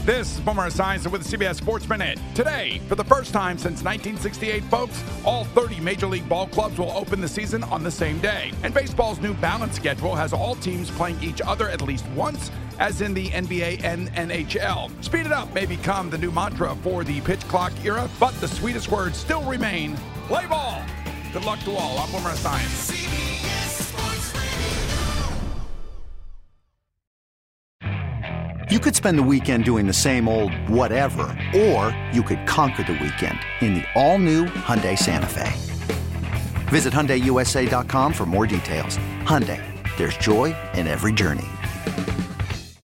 This is Boomer Esiason with the CBS Sports Minute. Today, for the first time since 1968, folks, all 30 Major League ball clubs will open the season on the same day. And baseball's new balance schedule has all teams playing each other at least once, as in the NBA and NHL. Speed it up may become the new mantra for the pitch clock era, but the sweetest words still remain: play ball. Good luck to all. I'm Boomer Esiason. You could spend the weekend doing the same old whatever, or you could conquer the weekend in the all-new Hyundai Santa Fe. Visit HyundaiUSA.com for more details. Hyundai, there's joy in every journey.